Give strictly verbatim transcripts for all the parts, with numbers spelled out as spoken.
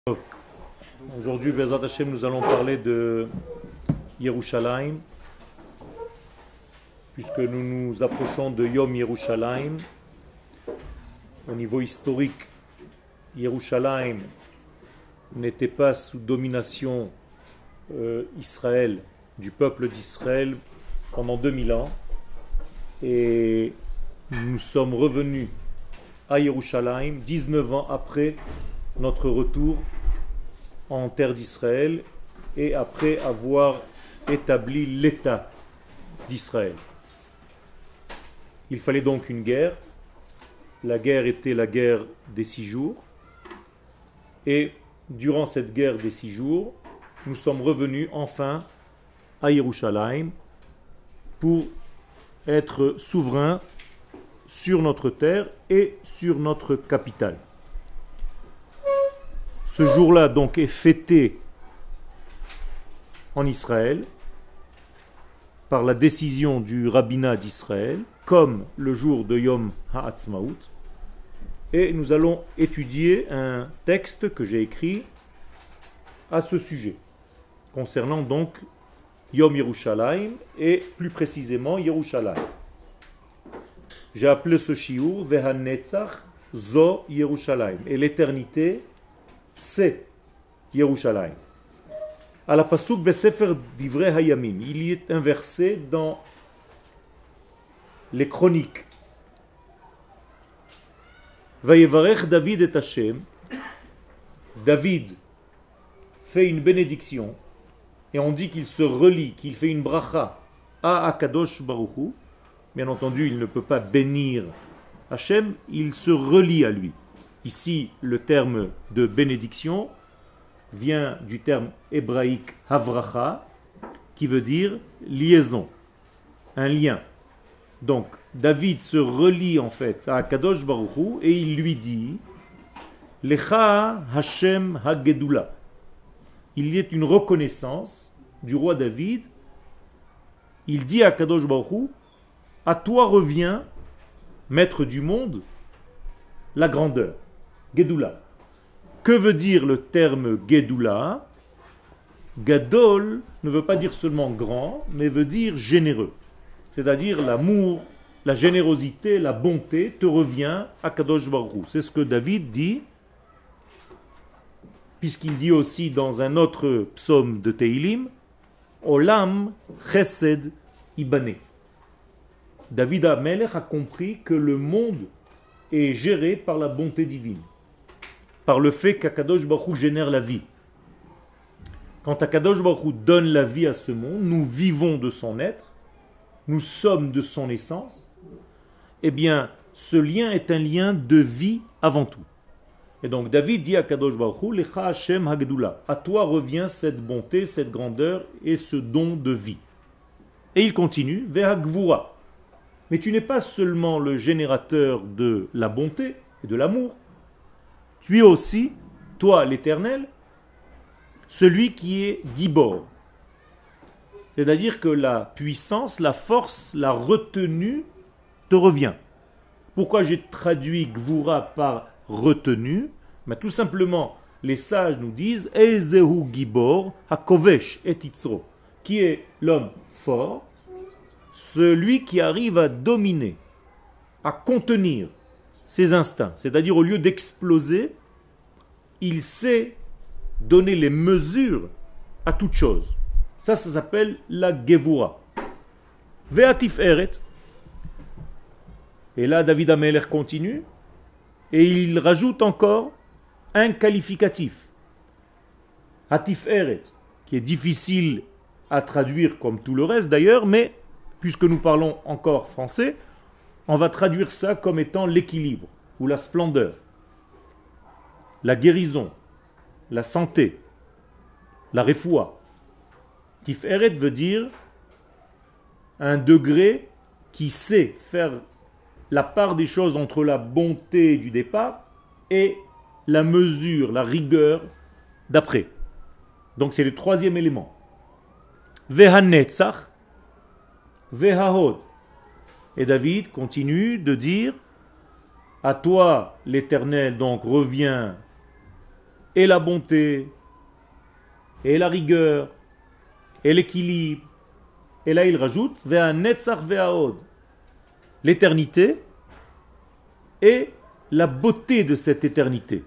Aujourd'hui, Bezrat Hashem, nous allons parler de Yerushalayim, puisque nous nous approchons de Yom Yerushalayim. Au niveau historique, Yerushalayim n'était pas sous domination euh, Israël, du peuple d'Israël pendant deux mille ans. Et nous sommes revenus à Yerushalayim dix-neuf ans après notre retour en terre d'Israël et après avoir établi l'État d'Israël. Il fallait donc une guerre. La guerre était la guerre des six jours. Et durant cette guerre des six jours, nous sommes revenus enfin à Yerushalayim pour être souverains sur notre terre et sur notre capitale. Ce jour-là donc est fêté en Israël par la décision du rabbinat d'Israël, comme le jour de Yom Ha'atzmaut. Et nous allons étudier un texte que j'ai écrit à ce sujet, concernant donc Yom Yerushalayim et plus précisément Yerushalayim. J'ai appelé ce shiur Vehanetzach Zo Yerushalayim. Et l'éternité, c'est Yerushalayim. À la pasuk Besefer Divrei Hayamim, il y est un verset dans les chroniques. Vayevarech David et Hashem. David fait une bénédiction et on dit qu'il se relie, qu'il fait une bracha à Akadosh Baruch Hu. Bien entendu, il ne peut pas bénir Hashem, il se relie à lui. Ici, le terme de bénédiction vient du terme hébraïque havracha, qui veut dire liaison, un lien. Donc, David se relie en fait à Kadosh Baruch Hu et il lui dit Lecha Hashem Hagedula. Il y a une reconnaissance du roi David. Il dit à Kadosh Baruch Hu, à toi revient, maître du monde, la grandeur. Gedula. Que veut dire le terme Gedula? Gadol ne veut pas dire seulement grand, mais veut dire généreux. C'est-à-dire l'amour, la générosité, la bonté te revient à Kadosh Baruch Hu. C'est ce que David dit, puisqu'il dit aussi dans un autre psaume de Teilim, Olam Chesed Ibane. David Amelech a compris que le monde est géré par la bonté divine, par le fait qu'Akadosh Baruch Hu génère la vie. Quand Akadosh Baruch Hu donne la vie à ce monde, nous vivons de son être, nous sommes de son essence, eh bien, ce lien est un lien de vie avant tout. Et donc David dit à Akadosh Baruch Hu, Lecha Hashem Hagedula, à toi revient cette bonté, cette grandeur et ce don de vie. Et il continue, Veha Gvura. Mais tu n'es pas seulement le générateur de la bonté et de l'amour, tu es aussi, toi l'Éternel, celui qui est Gibor. C'est-à-dire que la puissance, la force, la retenue te revient. Pourquoi j'ai traduit Gvura par retenue? Mais tout simplement, les sages nous disent Ezehu Gibor Hakovesh et Itzro, qui est l'homme fort, celui qui arrive à dominer, à contenir ses instincts. C'est-à-dire, au lieu d'exploser, il sait donner les mesures à toute chose. Ça, ça s'appelle la Gevura. Ve'atif eret. Et là, David Amelech continue, et il rajoute encore un qualificatif. Hatif eret, qui est difficile à traduire comme tout le reste d'ailleurs, mais puisque nous parlons encore français, on va traduire ça comme étant l'équilibre ou la splendeur, la guérison, la santé, la refoua. Tiferet veut dire un degré qui sait faire la part des choses entre la bonté du départ et la mesure, la rigueur d'après. Donc c'est le troisième élément. Vehanetzach, Vehahod. Et David continue de dire À toi, l'Éternel, donc revient et la bonté, et la rigueur, et l'équilibre. Et là il rajoute Ve'a netzach ve'aod, l'éternité et la beauté de cette éternité.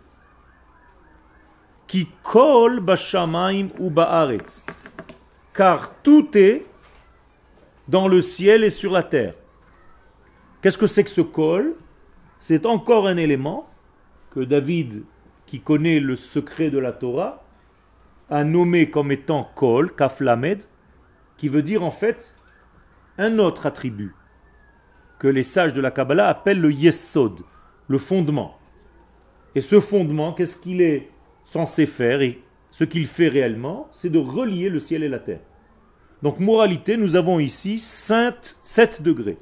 Ki kol bashamaim ou ba'aretz, car tout est dans le ciel et sur la terre. Qu'est-ce que c'est que ce kol? C'est encore un élément que David, qui connaît le secret de la Torah, a nommé comme étant kol, kaf lamed, qui veut dire en fait un autre attribut que les sages de la Kabbalah appellent le yesod, le fondement. Et ce fondement, qu'est-ce qu'il est censé faire et ce qu'il fait réellement, c'est de relier le ciel et la terre. Donc, moralité, nous avons ici sept degrés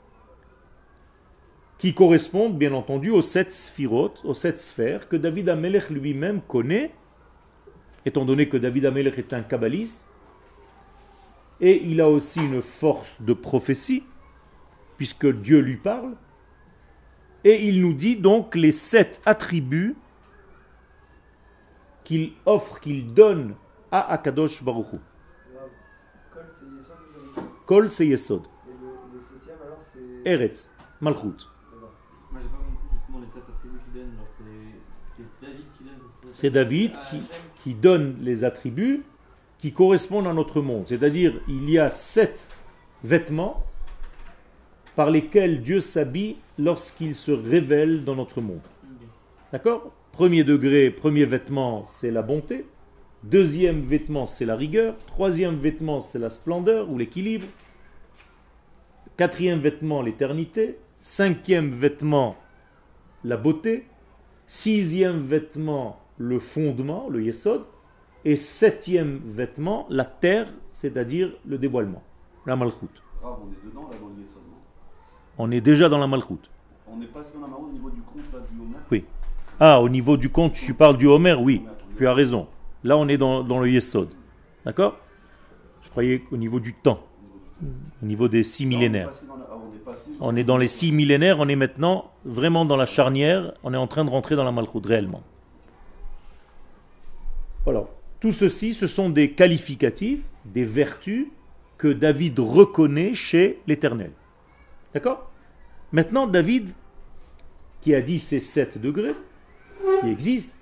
qui correspondent bien entendu aux sept sphirotes, aux sept sphères que David Amelech lui-même connaît, étant donné que David Amelech est un kabbaliste, et il a aussi une force de prophétie, puisque Dieu lui parle, et il nous dit donc les sept attributs qu'il offre, qu'il donne à Akadosh Baruch Hu. Kol c'est Yesod. Et le, le septième alors c'est... Eretz, Malchut. Moi j'ai pas compris justement les sept attributs qu'il donne. Genre, c'est, c'est David qui donne ces C'est David qui, qui donne les attributs qui correspondent à notre monde. C'est-à-dire, il y a sept vêtements par lesquels Dieu s'habille lorsqu'il se révèle dans notre monde. D'accord? Premier degré, premier vêtement, c'est la bonté. Deuxième vêtement, c'est la rigueur. Troisième vêtement, c'est la splendeur ou l'équilibre. Quatrième vêtement, l'éternité. Cinquième vêtement, la beauté. Sixième vêtement, le fondement, le yesod. Et septième vêtement, la terre, c'est-à-dire le dévoilement, la malchut. Grave, on est dedans là dans le yesod, non? On est déjà dans la malchut. On est passé dans la marron au niveau du compte là, du Homer. Oui. Ah, au niveau du compte, tu parles du Homer, oui. Tu as raison. Là, on est dans, dans le yesod. D'accord? Je croyais au niveau du temps. Au niveau des six millénaires. On est dans les six millénaires, on est maintenant vraiment dans la charnière, on est en train de rentrer dans la malchut, réellement. Voilà. Tout ceci, ce sont des qualificatifs, des vertus que David reconnaît chez l'Éternel. D'accord? Maintenant, David, qui a dit ces sept degrés, qui existent,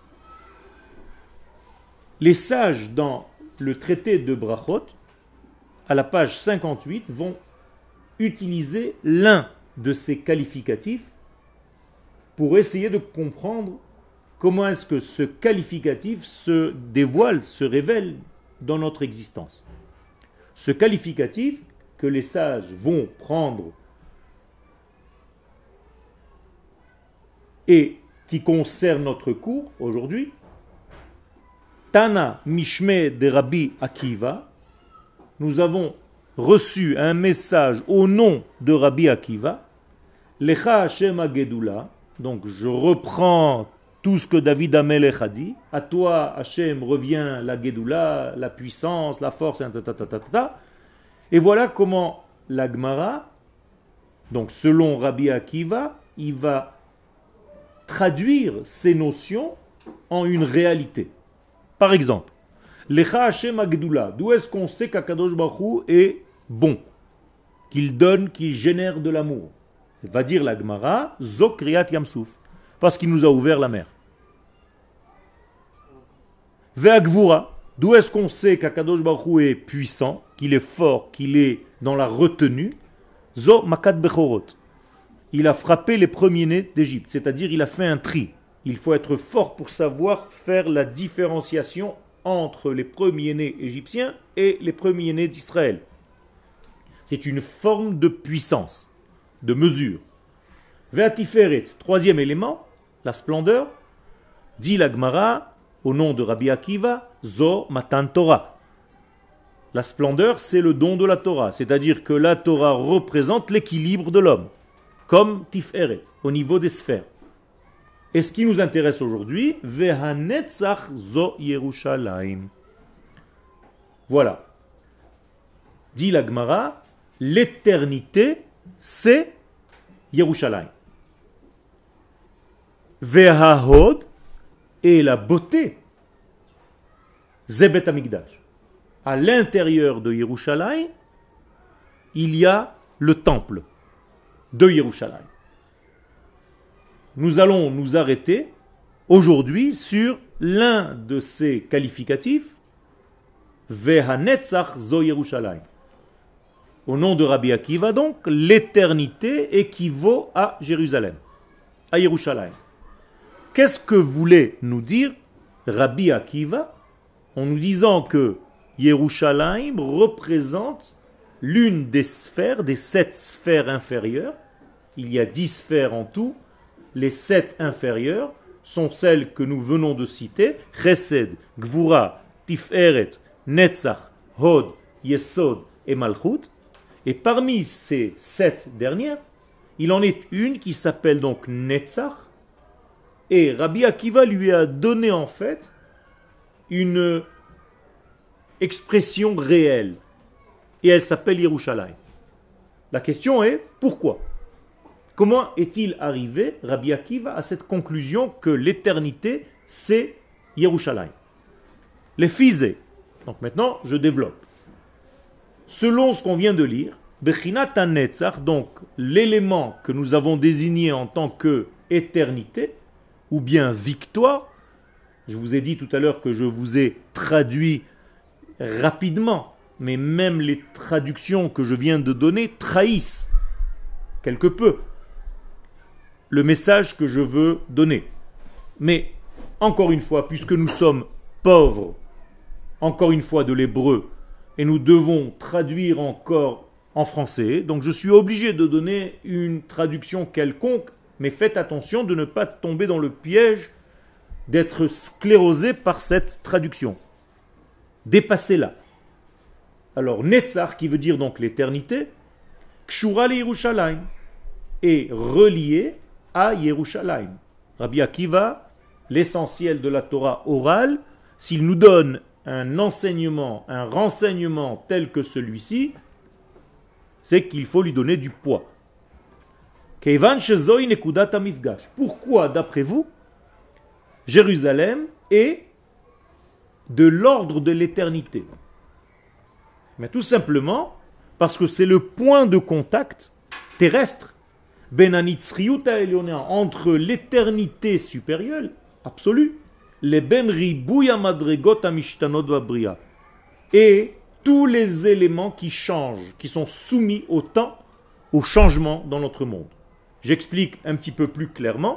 les sages dans le traité de Brachot, à la page cinquante-huit, vont utiliser l'un de ces qualificatifs pour essayer de comprendre comment est-ce que ce qualificatif se dévoile, se révèle dans notre existence. Ce qualificatif que les sages vont prendre et qui concerne notre cours aujourd'hui, Tana Mishme de Rabbi Akiva, nous avons reçu un message au nom de Rabbi Akiva, Lecha Hashem Agedula, donc je reprends tout ce que David Amelech a dit, à toi Hashem revient la Gedula, la puissance, la force, et, et voilà comment la Gemara, donc selon Rabbi Akiva, il va traduire ces notions en une réalité. Par exemple, Lecha Hashem Agedula, d'où est-ce qu'on sait qu'Akadosh Baruch Hu est bon, qu'il donne, qu'il génère de l'amour? Il va dire la Gemara, Zokriat Yamsouf, parce qu'il nous a ouvert la mer. Ve'agvura, d'où est-ce qu'on sait qu'Akadosh Baruch Hu est puissant, qu'il est fort, qu'il est dans la retenue? Zo Makat Bechorot. Il a frappé les premiers-nés d'Égypte, c'est-à-dire il a fait un tri. Il faut être fort pour savoir faire la différenciation entre les premiers-nés égyptiens et les premiers-nés d'Israël. C'est une forme de puissance, de mesure. Ve'atiferet, troisième élément, la splendeur, dit la Gemara, au nom de Rabbi Akiva, Zo Matan Torah. La splendeur, c'est le don de la Torah, c'est-à-dire que la Torah représente l'équilibre de l'homme, comme Tiferet, au niveau des sphères. Et ce qui nous intéresse aujourd'hui, Vehanetzach Zo Yerushalayim. Voilà. Dit la Gemara, l'éternité, c'est Yerushalayim. Vehahod, et la beauté, Zebet Amigdash. À l'intérieur de Yerushalayim, il y a le temple de Yerushalayim. Nous allons nous arrêter aujourd'hui sur l'un de ces qualificatifs, Vehanetzach zo Yerushalayim. Au nom de Rabbi Akiva, donc, l'éternité équivaut à Jérusalem, à Yerushalayim. Qu'est-ce que voulait nous dire Rabbi Akiva en nous disant que Yerushalayim représente l'une des sphères, des sept sphères inférieures? Il y a dix sphères en tout. Les sept inférieures sont celles que nous venons de citer, Chesed, Gvura, Tiferet, Netzach, Hod, Yesod et Malchut. Et parmi ces sept dernières, il en est une qui s'appelle donc Netzach, et Rabbi Akiva lui a donné en fait une expression réelle, et elle s'appelle Yerushalayim. La question est, pourquoi? Comment est-il arrivé, Rabbi Akiva, à cette conclusion que l'éternité, c'est Yerushalayim? Les physés. Donc maintenant, je développe. Selon ce qu'on vient de lire, Bechinat HaNetzach, donc l'élément que nous avons désigné en tant que éternité, ou bien victoire, je vous ai dit tout à l'heure que je vous ai traduit rapidement, mais même les traductions que je viens de donner trahissent quelque peu le message que je veux donner. Mais, encore une fois, puisque nous sommes pauvres, encore une fois de l'hébreu, et nous devons traduire encore en français, donc je suis obligé de donner une traduction quelconque, mais faites attention de ne pas tomber dans le piège d'être sclérosé par cette traduction. Dépassez-la. Alors, Netzach, qui veut dire donc l'éternité, Kshura le Yerushalayim, est relié à Yerushalayim. Rabbi Akiva, l'essentiel de la Torah orale, s'il nous donne un enseignement, un renseignement tel que celui-ci, c'est qu'il faut lui donner du poids. Pourquoi, d'après vous, Jérusalem est de l'ordre de l'éternité? Mais tout simplement parce que c'est le point de contact terrestre entre l'éternité supérieure, absolue, les ben ribouya madregot amishtanot vabria, et tous les éléments qui changent, qui sont soumis au temps, au changement dans notre monde. J'explique un petit peu plus clairement.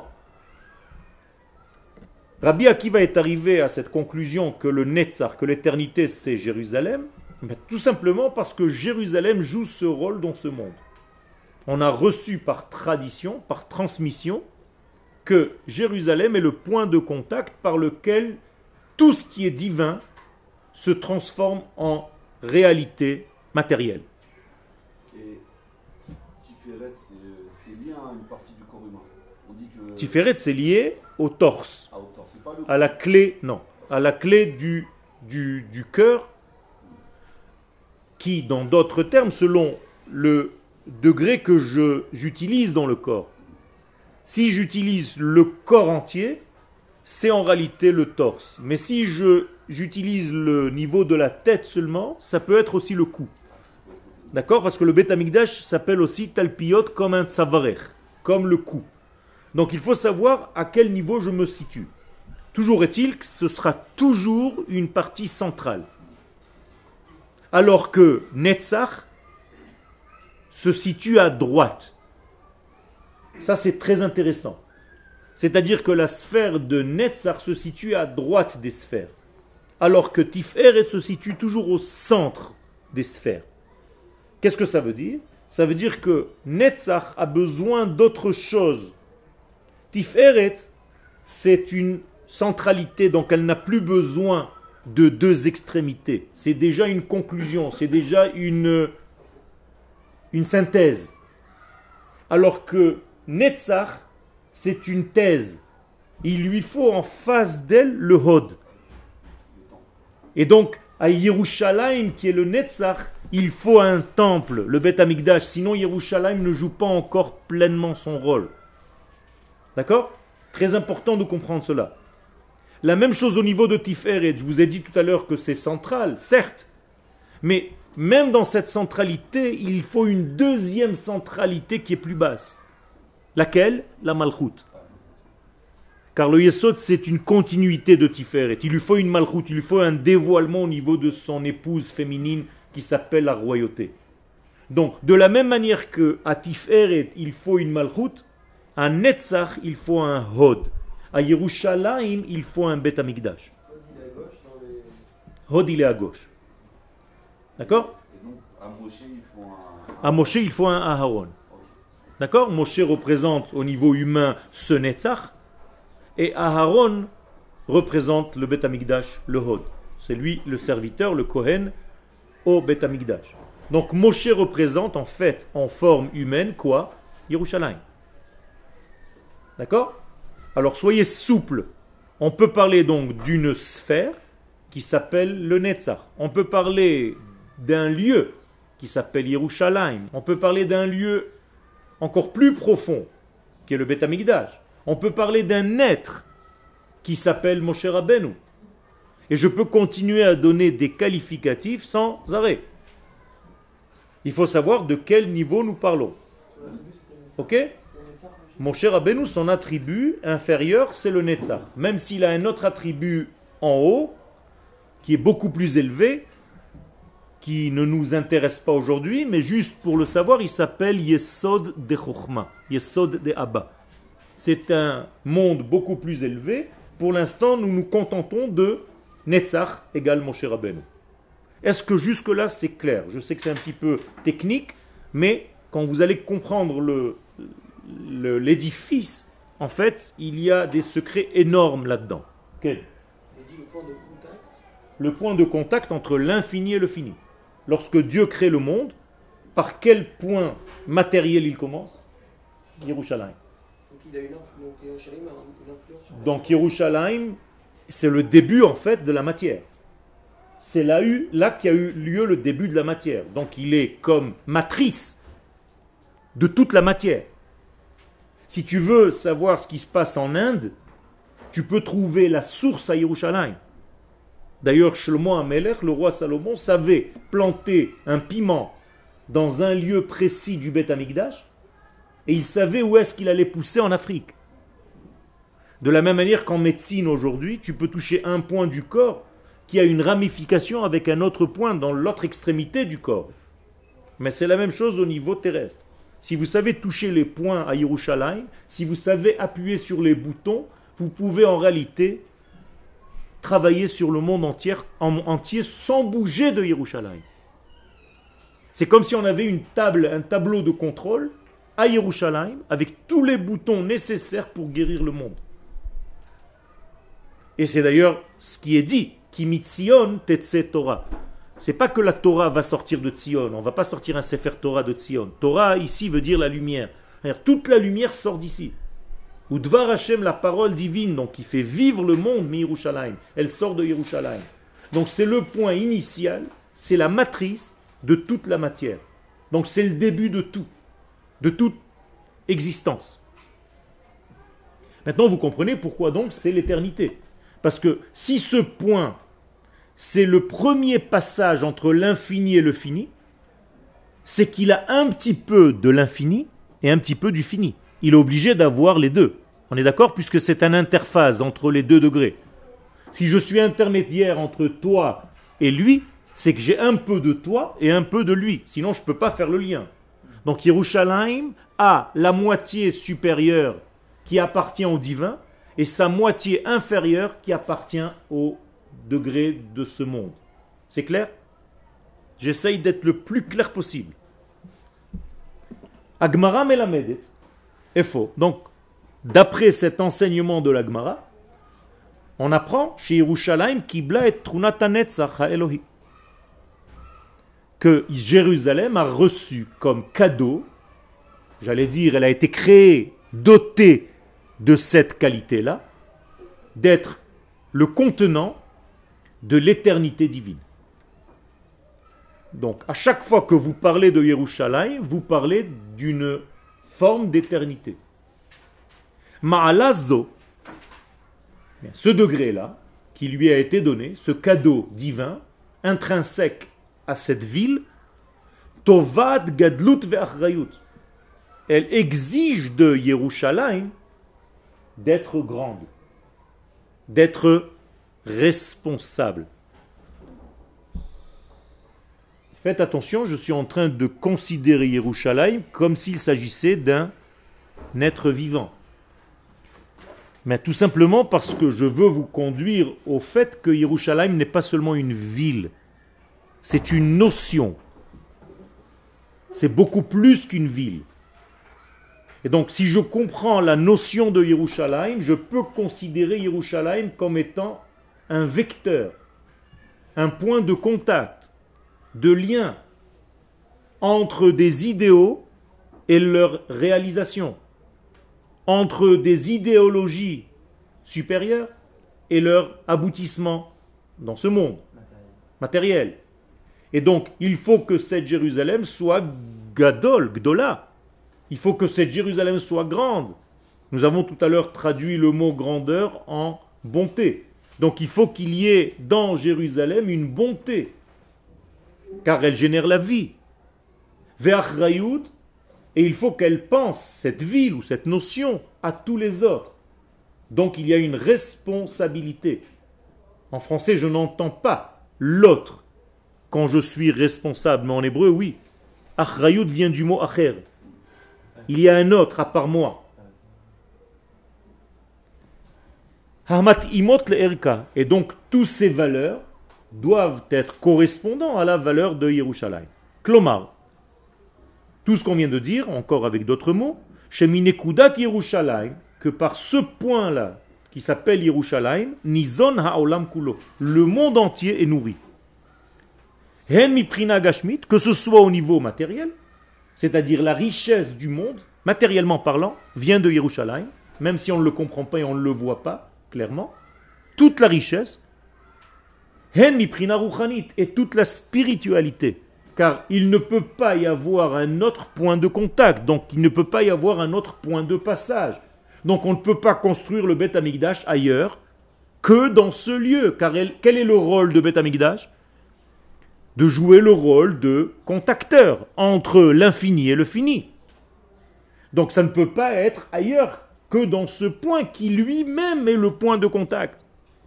Rabbi Akiva est arrivé à cette conclusion que le Netzach, que l'éternité, c'est Jérusalem, mais tout simplement parce que Jérusalem joue ce rôle dans ce monde. On a reçu par tradition, par transmission, que Jérusalem est le point de contact par lequel tout ce qui est divin se transforme en réalité matérielle. Et Tiferet, c'est lié à une partie du corps humain. On dit que... Tiferet, c'est lié au torse, ah, au torse. C'est pas le... à la clé, non, à la clé du, du, du cœur, qui, dans d'autres termes, selon le degré que je, j'utilise dans le corps, si j'utilise le corps entier, c'est en réalité le torse. Mais si je, j'utilise le niveau de la tête seulement, ça peut être aussi le cou. D'accord? Parce que le Beth Amikdash s'appelle aussi talpiyot comme un tsavarech, comme le cou. Donc il faut savoir à quel niveau je me situe. Toujours est-il que ce sera toujours une partie centrale. Alors que Netzach se situe à droite. Ça, c'est très intéressant. C'est-à-dire que la sphère de Netzach se situe à droite des sphères, alors que Tiferet se situe toujours au centre des sphères. Qu'est-ce que ça veut dire? Ça veut dire que Netzach a besoin d'autre chose. Tiferet, c'est une centralité, donc elle n'a plus besoin de deux extrémités. C'est déjà une conclusion, c'est déjà une, une synthèse. Alors que Netzach, c'est une thèse. Il lui faut en face d'elle le Hod. Et donc, à Yerushalayim, qui est le Netzach, il faut un temple, le Beth Amikdash. Sinon, Yerushalayim ne joue pas encore pleinement son rôle. D'accord? Très important de comprendre cela. La même chose au niveau de Tiferet. Je vous ai dit tout à l'heure que c'est central, certes. Mais même dans cette centralité, il faut une deuxième centralité qui est plus basse. Laquelle? La Malchut. Car le Yesod, c'est une continuité de Tiferet. Il lui faut une Malchut, il lui faut un dévoilement au niveau de son épouse féminine qui s'appelle la royauté. Donc, de la même manière qu'à Tiferet, il faut une Malchut, à Netzach, il faut un Hod. À Yerushalayim, il faut un Bet Amikdash. Hod, il est à gauche dans les... Hod, il est à gauche. D'accord? Et donc, à Moshe, il faut un. À Moshe, il faut un Aharon. D'accord? Moshe représente au niveau humain ce Netzach, et Aharon représente le Bet Amikdash, le Hod. C'est lui le serviteur, le Kohen, au Bet Amikdash. Donc Moshe représente en fait, en forme humaine, quoi? Yerushalayim. D'accord? Alors soyez souples. On peut parler donc d'une sphère qui s'appelle le Netzach. On peut parler d'un lieu qui s'appelle Yerushalayim. On peut parler d'un lieu encore plus profond, qui est le Bet Amikdash. On peut parler d'un être qui s'appelle Moshe Rabbeinu. Et je peux continuer à donner des qualificatifs sans arrêt. Il faut savoir de quel niveau nous parlons. Ok? Moshe Rabbeinu, son attribut inférieur, c'est le Netzach. Même s'il a un autre attribut en haut, qui est beaucoup plus élevé, qui ne nous intéresse pas aujourd'hui, mais juste pour le savoir, il s'appelle Yesod de Chochma, Yesod de Abba. C'est un monde beaucoup plus élevé. Pour l'instant, nous nous contentons de Netzach égale Moshe Rabbeinu. Est-ce que jusque-là, c'est clair? Je sais que c'est un petit peu technique, mais quand vous allez comprendre le, le, l'édifice, en fait, il y a des secrets énormes là-dedans. Quel? Il dit le point de contact. Le point de contact entre l'infini et le fini. Lorsque Dieu crée le monde, par quel point matériel il commence? Yerushalayim. Donc il a une, inf... Donc, Yerushalayim a une influence sur... Donc Yerushalayim, c'est le début en fait de la matière. C'est là, eu, là qu'il y a eu lieu le début de la matière. Donc il est comme matrice de toute la matière. Si tu veux savoir ce qui se passe en Inde, tu peux trouver la source à Yerushalayim. D'ailleurs, Shlomo HaMelech, le roi Salomon, savait planter un piment dans un lieu précis du Beth Amikdash, et il savait où est-ce qu'il allait pousser en Afrique. De la même manière qu'en médecine aujourd'hui, tu peux toucher un point du corps qui a une ramification avec un autre point dans l'autre extrémité du corps. Mais c'est la même chose au niveau terrestre. Si vous savez toucher les points à Yerushalayim, si vous savez appuyer sur les boutons, vous pouvez en réalité travailler sur le monde entier, en, entier sans bouger de Yerushalayim. C'est comme si on avait une table, un tableau de contrôle à Yerushalayim avec tous les boutons nécessaires pour guérir le monde. Et c'est d'ailleurs ce qui est dit, Ki mitzion tetse Torah. C'est pas que la Torah va sortir de Tzion, on va pas sortir un Sefer Torah de Tzion. Torah ici veut dire la lumière. C'est-à-dire, toute la lumière sort d'ici. Ou Dvar Hashem, la parole divine, donc qui fait vivre le monde, mi Yerushalayim, elle sort de Yerushalayim. Donc c'est le point initial, c'est la matrice de toute la matière. Donc c'est le début de tout, de toute existence. Maintenant vous comprenez pourquoi donc c'est l'éternité. Parce que si ce point, c'est le premier passage entre l'infini et le fini, c'est qu'il a un petit peu de l'infini et un petit peu du fini. Il est obligé d'avoir les deux. On est d'accord? Puisque c'est un interface entre les deux degrés. Si je suis intermédiaire entre toi et lui, c'est que j'ai un peu de toi et un peu de lui. Sinon, je ne peux pas faire le lien. Donc, Yerushalayim a la moitié supérieure qui appartient au divin et sa moitié inférieure qui appartient au degré de ce monde. C'est clair? J'essaye d'être le plus clair possible. Agmara melamedet. est faux. Donc, d'après cet enseignement de la Gemara, on apprend chez Yerushalayim Kibla et Trunata Netzach Elohi que Jérusalem a reçu comme cadeau, j'allais dire, elle a été créée, dotée de cette qualité-là, d'être le contenant de l'éternité divine. Donc, à chaque fois que vous parlez de Yerushalayim, vous parlez d'une forme d'éternité. Ma'alazo, Bien, ce degré-là, qui lui a été donné, ce cadeau divin, intrinsèque à cette ville, Tovad Gadlut Ve'achrayut, elle exige de Yerushalayim d'être grande, d'être responsable. Faites attention, je suis en train de considérer Yerushalayim comme s'il s'agissait d'un être vivant. Mais tout simplement parce que je veux vous conduire au fait que Yerushalayim n'est pas seulement une ville, c'est une notion. C'est beaucoup plus qu'une ville. Et donc, si je comprends la notion de Yerushalayim, je peux considérer Yerushalayim comme étant un vecteur, un point de contact, de lien entre des idéaux et leur réalisation, entre des idéologies supérieures et leur aboutissement dans ce monde matériel. Et donc, il faut que cette Jérusalem soit gadol, gdola. Il faut que cette Jérusalem soit grande. Nous avons tout à l'heure traduit le mot grandeur en bonté. Donc, il faut qu'il y ait dans Jérusalem une bonté, car elle génère la vie. Ve'achrayut, et il faut qu'elle pense, cette ville ou cette notion, à tous les autres. Donc, il y a une responsabilité. En français, je n'entends pas l'autre quand je suis responsable, mais en hébreu, oui. Achrayut vient du mot acher. Il y a un autre à part moi. Hamat imot le'erka. Et donc, toutes ces valeurs doivent être correspondants à la valeur de Yerushalayim. Klomar. Tout ce qu'on vient de dire, encore avec d'autres mots, sheminekudat Yerushalayim, que par ce point-là, qui s'appelle Yerushalayim, nizon ha'olam kulo, le monde entier est nourri. Hen miprina gashmit, que ce soit au niveau matériel, c'est-à-dire la richesse du monde, matériellement parlant, vient de Yerushalayim, même si on ne le comprend pas et on ne le voit pas clairement, toute la richesse, hen miprina ruchanit, et toute la spiritualité, car il ne peut pas y avoir un autre point de contact, donc il ne peut pas y avoir un autre point de passage. Donc on ne peut pas construire le Beth Amikdash ailleurs que dans ce lieu, car elle, quel est le rôle de Beth Amikdash ? De jouer le rôle de contacteur entre l'infini et le fini. Donc ça ne peut pas être ailleurs que dans ce point qui lui-même est le point de contact.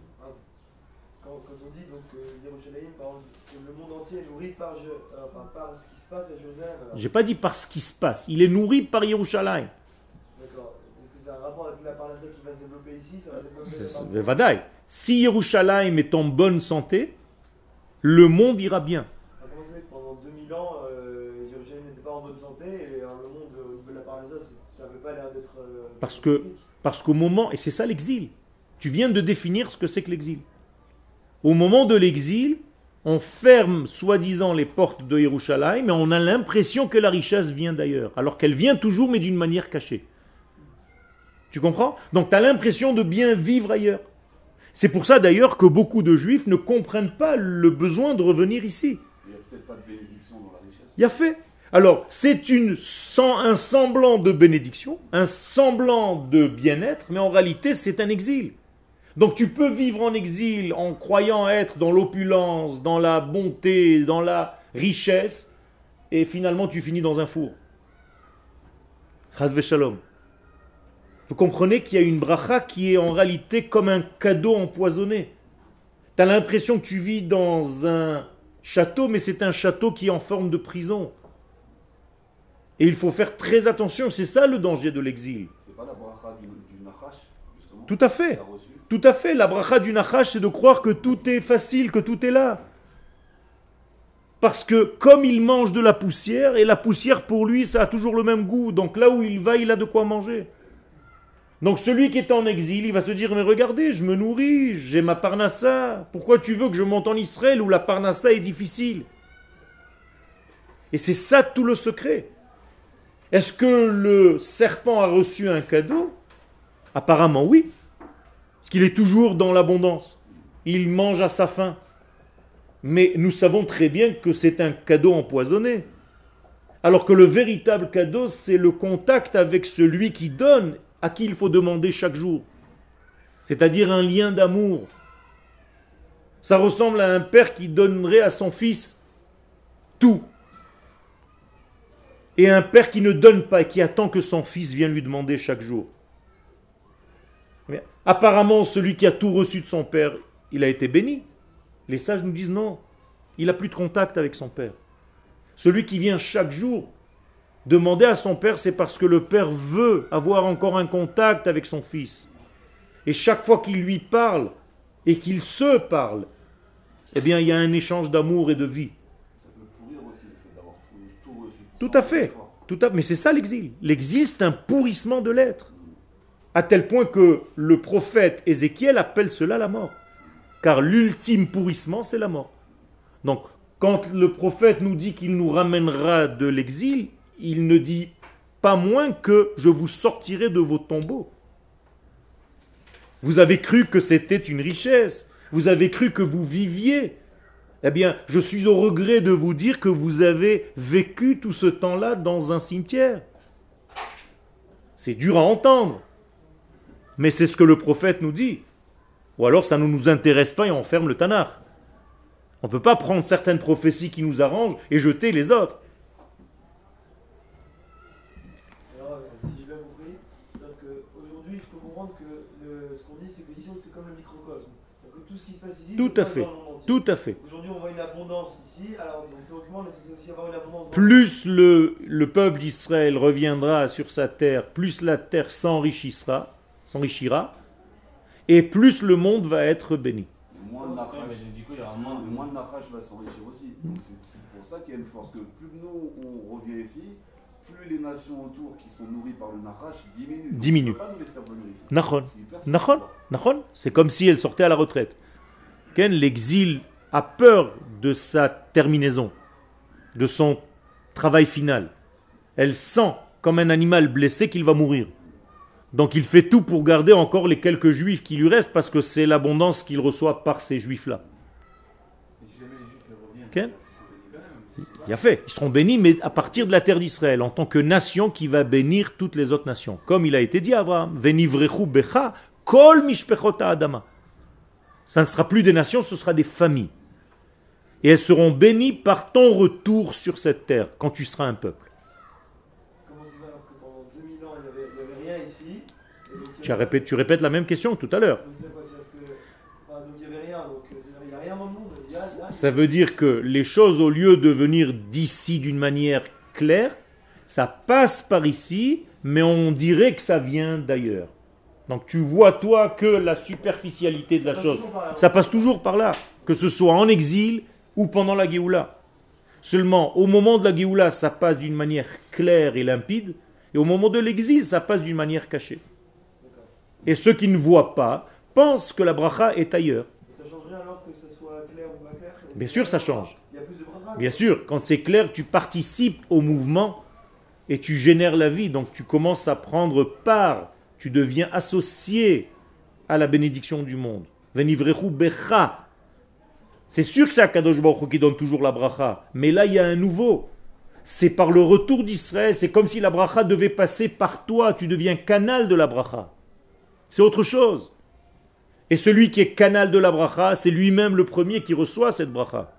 Quand, quand on dit donc euh, Yerushalayim, par exemple, que le monde entier est nourri par, Je- euh, enfin, par ce qui se passe à Jérusalem. alors- J'ai pas dit par ce qui se passe. Il est nourri par Yerushalayim. D'accord. Est-ce que c'est un rapport avec la parnassa qui va se développer ici? Ça va développer C'est- la c'est- parnassa- Vadaï. Si Yerushalayim est en bonne santé, le monde ira bien. On a commencé pendant deux mille ans, euh, Jérusalem n'était pas en bonne santé et alors, le monde euh, au niveau de la parnassa, c'est- ça n'avait pas l'air d'être. euh, Parce que- Parce qu'au moment, et c'est ça l'exil, tu viens de définir ce que c'est que l'exil. Au moment de l'exil, on ferme soi-disant les portes de Yerushalayim, mais on a l'impression que la richesse vient d'ailleurs, alors qu'elle vient toujours, mais d'une manière cachée. Tu comprends? Donc tu as l'impression de bien vivre ailleurs. C'est pour ça d'ailleurs que beaucoup de juifs ne comprennent pas le besoin de revenir ici. Il n'y a peut-être pas de bénédiction dans la richesse. Il y a fait. Alors, c'est une, sem- un semblant de bénédiction, un semblant de bien-être, mais en réalité, c'est un exil. Donc, tu peux vivre en exil en croyant être dans l'opulence, dans la bonté, dans la richesse, et finalement, tu finis dans un four. Chas v'shalom. Vous comprenez qu'il y a une bracha qui est en réalité comme un cadeau empoisonné. Tu as l'impression que tu vis dans un château, mais c'est un château qui est en forme de prison. Et il faut faire très attention, c'est ça le danger de l'exil. C'est pas la bracha du, du Nachash, justement. Tout à fait. qu'il a reçu. Tout à fait. La bracha du Nachash, c'est de croire que tout est facile, que tout est là. Parce que comme il mange de la poussière, et la poussière pour lui, ça a toujours le même goût. Donc là où il va, il a de quoi manger. Donc celui qui est en exil, il va se dire, mais regardez, je me nourris, j'ai ma parnassa. Pourquoi tu veux que je monte en Israël où la parnassa est difficile? Et c'est ça tout le secret. Est-ce que le serpent a reçu un cadeau? Apparemment oui. Parce qu'il est toujours dans l'abondance. Il mange à sa faim. Mais nous savons très bien que c'est un cadeau empoisonné. Alors que le véritable cadeau, c'est le contact avec celui qui donne, à qui il faut demander chaque jour. c'est-à-dire un lien d'amour. Ça ressemble à un père qui donnerait à son fils tout. Et un père qui ne donne pas et qui attend que son fils vienne lui demander chaque jour. Mais apparemment, celui qui a tout reçu de son père, il a été béni. Les sages nous disent non, il n'a plus de contact avec son père. Celui qui vient chaque jour demander à son père, c'est parce que le père veut avoir encore un contact avec son fils. Et chaque fois qu'il lui parle et qu'il se parle, eh bien, il y a un échange d'amour et de vie. Ça peut pourrir aussi le fait d'avoir tout, tout reçu. Tout à fait. Tout à... Mais c'est ça l'exil. L'exil, c'est un pourrissement de l'être. À tel point que le prophète Ézéchiel appelle cela la mort. Car l'ultime pourrissement, c'est la mort. Donc, quand le prophète nous dit qu'il nous ramènera de l'exil, il ne dit pas moins que je vous sortirai de vos tombeaux. Vous avez cru que c'était une richesse. Vous avez cru que vous viviez. Eh bien, je suis au regret de vous dire que vous avez vécu tout ce temps-là dans un cimetière. C'est dur à entendre. Mais c'est ce que le prophète nous dit. Ou alors ça ne nous intéresse pas et on ferme le Tanakh. On ne peut pas prendre certaines prophéties qui nous arrangent et jeter les autres. Alors, euh, si j'ai bien compris, donc euh, aujourd'hui, je peux comprendre que le, ce qu'on dit, c'est que ici, c'est comme le microcosme. Donc que tout ce qui se passe ici, Tout ça à se passe fait. dans le monde entier. Tout à fait. Aujourd'hui, on voit une abondance ici, alors donc, théoriquement, on est censé aussi avoir une abondance. dans Plus le, le peuple d'Israël reviendra sur sa terre, plus la terre s'enrichira, s'enrichira, et plus le monde va être béni. Et moins de Ouais, Nachash, mais du coup, il y aura moins de- moins de Nachash va s'enrichir aussi. Donc c'est c'est pour ça qu'il y a une force que plus nous on revient ici, plus les nations autour qui sont nourries par le Nachash diminuent. Donc, Diminuent. on peut pas nous laisser revenir ici. Nachon. Parce qu'ils perdent ce Nachon, pouvoir. Nachon, c'est comme si elle sortait à la retraite. Ken, l'exil a peur de sa terminaison, de son travail final. Elle sent, comme un animal blessé, qu'il va mourir. Donc il fait tout pour garder encore les quelques juifs qui lui restent, parce que c'est l'abondance qu'il reçoit par ces juifs-là. Mais si jamais les juifs ils reviennent, Ok. ils seront bénis quand même. c'est pas- Il a fait. Ils seront bénis, mais à partir de la terre d'Israël, en tant que nation qui va bénir toutes les autres nations. Comme il a été dit à Abraham, Venivrechu becha kol mishpechot ha'adama. Ça ne sera plus des nations, ce sera des familles. Et elles seront bénies par ton retour sur cette terre, quand tu seras un peuple. Comment ça se fait alors que pendant deux mille ans, il n'y avait, il y avait rien ici et donc, il y Tu, as avait- répété, tu répètes la même question que tout à l'heure. Donc, c'est quoi, c'est-à-dire que, enfin, donc il n'y avait rien, donc euh, c'est- il n'y a rien dans le monde. Il y a, il y a- Ça veut dire que les choses, au lieu de venir d'ici d'une manière claire, ça passe par ici, mais on dirait que ça vient d'ailleurs. Donc tu vois toi que la superficialité de la Ça passe chose. toujours par là. Ça passe toujours par là, que ce soit en exil ou pendant la Géoula. Seulement, au moment de la Géoula, ça passe d'une manière claire et limpide, et au moment de l'exil, ça passe d'une manière cachée. D'accord. Et ceux qui ne voient pas pensent que la bracha est ailleurs. Et ça change rien alors que ça soit clair ou pas clair? Bien sûr, ça change. Il y a plus de bracha. Bien sûr, quand c'est clair, tu participes au mouvement et tu génères la vie, donc tu commences à prendre part, tu deviens associé à la bénédiction du monde. Venivrechu becha. C'est sûr que c'est Akadosh Baruch Hu qui donne toujours la bracha, mais là il y a un nouveau. C'est par le retour d'Israël, c'est comme si la bracha devait passer par toi, tu deviens canal de la bracha. C'est autre chose. Et celui qui est canal de la bracha, c'est lui-même le premier qui reçoit cette bracha.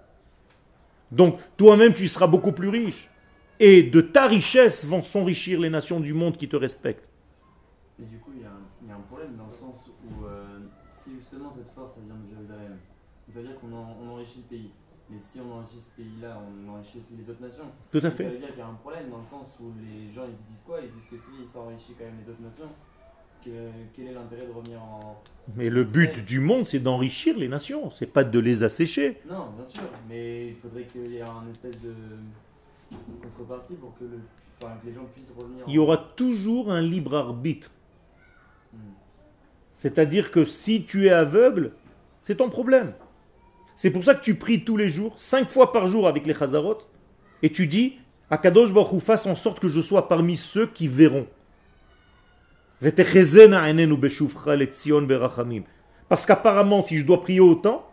Donc toi-même tu seras beaucoup plus riche. Et de ta richesse vont s'enrichir les nations du monde qui te respectent. Et du coup, il y, a un- il y a un problème dans le sens où euh, si justement cette force elle vient de Jérusalem, ça veut dire qu'on en- on enrichit le pays. Mais si on enrichit ce pays-là, on enrichit aussi les autres nations. Tout à Donc, fait. Ça veut dire qu'il y a un problème dans le sens où les gens ils se disent quoi? Ils se disent que si ça enrichit quand même les autres nations, que, quel est l'intérêt de revenir en. Mais le but du monde, c'est d'enrichir les nations, c'est pas de les assécher. Non, bien sûr, mais il faudrait qu'il y ait un espèce de contrepartie pour que, le, enfin, que les gens puissent revenir. Il y en- aura toujours un libre arbitre. Hmm. C'est-à-dire que si tu es aveugle, c'est ton problème. C'est pour ça que tu pries tous les jours, cinq fois par jour avec les Chazarot, et tu dis, Akadosh Baruch Hu, fasse en sorte que je sois parmi ceux qui verront. Vetechezena einenu beshuvcha letzion berachamim. Parce qu'apparemment, si je dois prier autant,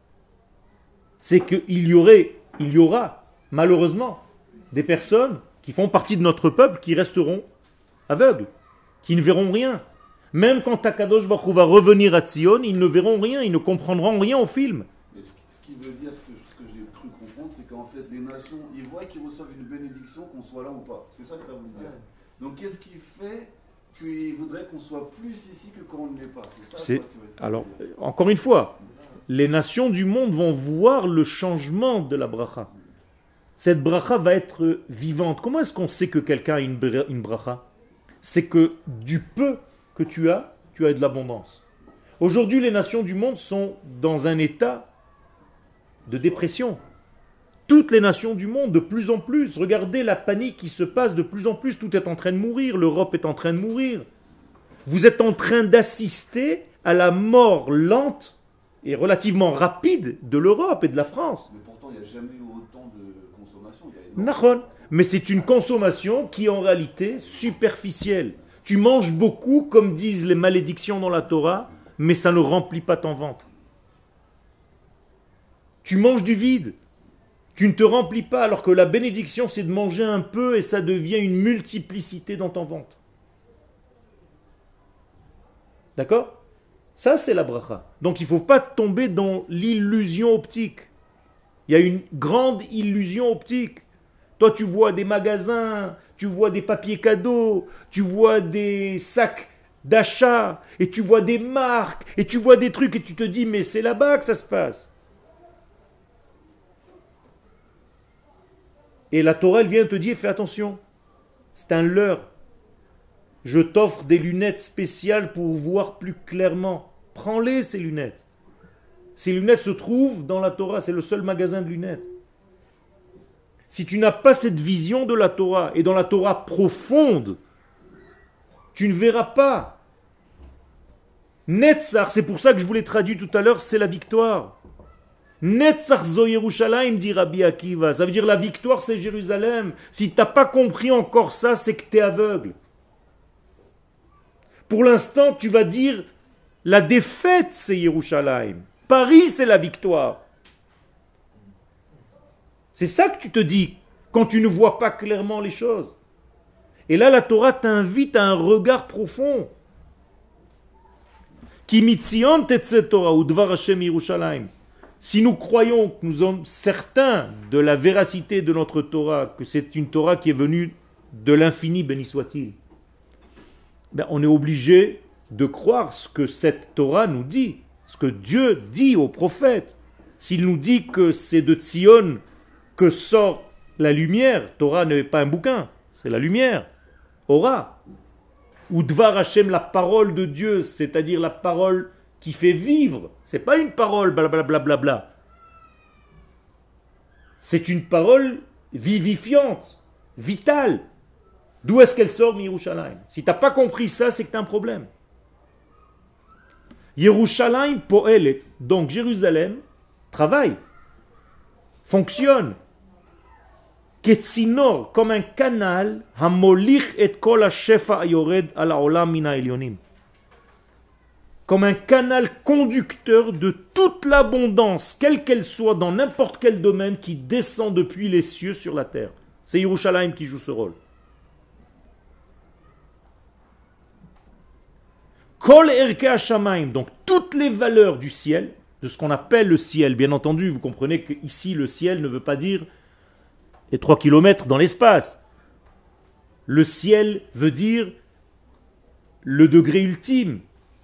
c'est qu'il y aurait, il y aura, malheureusement, des personnes qui font partie de notre peuple qui resteront aveugles, qui ne verront rien. Même quand Akadosh Baruch Hu va revenir à Tzion, ils ne verront rien, ils ne comprendront rien au film. Mais ce, qui- ce qui veut dire, ce que, ce que j'ai cru comprendre, c'est qu'en fait, les nations, ils voient qu'ils reçoivent une bénédiction, qu'on soit là ou pas. C'est ça que tu as voulu dire. Donc, qu'est-ce qui fait qu'ils voudraient qu'on soit plus ici que quand on ne l'est pas? C'est ça. C'est- quoi, que- que- Alors, euh, encore une fois, les nations du monde vont voir le changement de la bracha. Cette bracha va être vivante. Comment est-ce qu'on sait que quelqu'un a une, bra- une bracha? C'est que du peu que tu as, tu as de l'abondance. Aujourd'hui, les nations du monde sont dans un état de dépression. Toutes les nations du monde, de plus en plus. Regardez la panique qui se passe de plus en plus. Tout est en train de mourir. L'Europe est en train de mourir. Vous êtes en train d'assister à la mort lente et relativement rapide de l'Europe et de la France. Mais pourtant, il n'y a jamais eu autant de consommation. Il y a énormément- Nahon. Mais c'est une consommation qui est en réalité superficielle. Tu manges beaucoup, comme disent les malédictions dans la Torah, mais ça ne remplit pas ton ventre. Tu manges du vide. Tu ne te remplis pas, alors que la bénédiction, c'est de manger un peu et ça devient une multiplicité dans ton ventre. D'accord? Ça, c'est la bracha. Donc, il ne faut pas tomber dans l'illusion optique. Il y a une grande illusion optique. Toi, tu vois des magasins, tu vois des papiers cadeaux, tu vois des sacs d'achat, et tu vois des marques, et tu vois des trucs, et tu te dis, mais c'est là-bas que ça se passe. Et la Torah, elle vient te dire, fais attention, c'est un leurre. Je t'offre des lunettes spéciales pour voir plus clairement. Prends-les, ces lunettes. Ces lunettes se trouvent dans la Torah, c'est le seul magasin de lunettes. Si tu n'as pas cette vision de la Torah, et dans la Torah profonde, tu ne verras pas. Netzach, c'est pour ça que je vous l'ai traduit tout à l'heure, c'est la victoire. Netzach zo Yerushalayim, dit Rabbi Akiva. Ça veut dire la victoire, c'est Jérusalem. Si tu n'as pas compris encore ça, c'est que tu es aveugle. Pour l'instant, tu vas dire la défaite, c'est Yerushalayim. Paris, c'est la victoire. C'est ça que tu te dis quand tu ne vois pas clairement les choses. Et là, la Torah t'invite à un regard profond. Ki mitzion tetze Torah ou dvar Hashem Yerushalayim. Si nous croyons que nous sommes certains de la véracité de notre Torah, que c'est une Torah qui est venue de l'infini, béni soit-il, ben on est obligé de croire ce que cette Torah nous dit, ce que Dieu dit aux prophètes. S'il nous dit que c'est de Tzion que sort la lumière, Torah n'est pas un bouquin, c'est la lumière, Ora. Ou Dvar Hashem, la parole de Dieu, c'est-à-dire la parole qui fait vivre. C'est pas une parole blablabla. Bla, bla, bla. C'est une parole vivifiante, vitale. D'où est-ce qu'elle sort, Yerushalayim? Si tu n'as pas compris ça, c'est que tu as un problème. Yerushalayim po'elet, donc Jérusalem, travaille, fonctionne. Ketsinor, comme un canal, hamolich et kol ha-shefa ayored ala olam mina elyonim. Comme un canal conducteur de toute l'abondance, quelle qu'elle soit, dans n'importe quel domaine, qui descend depuis les cieux sur la terre. C'est Yerushalayim qui joue ce rôle. Kol erke ha-shamayim, donc toutes les valeurs du ciel, de ce qu'on appelle le ciel. Bien entendu, vous comprenez qu'ici, le ciel ne veut pas dire les trois kilomètres dans l'espace. Le ciel veut dire le degré ultime,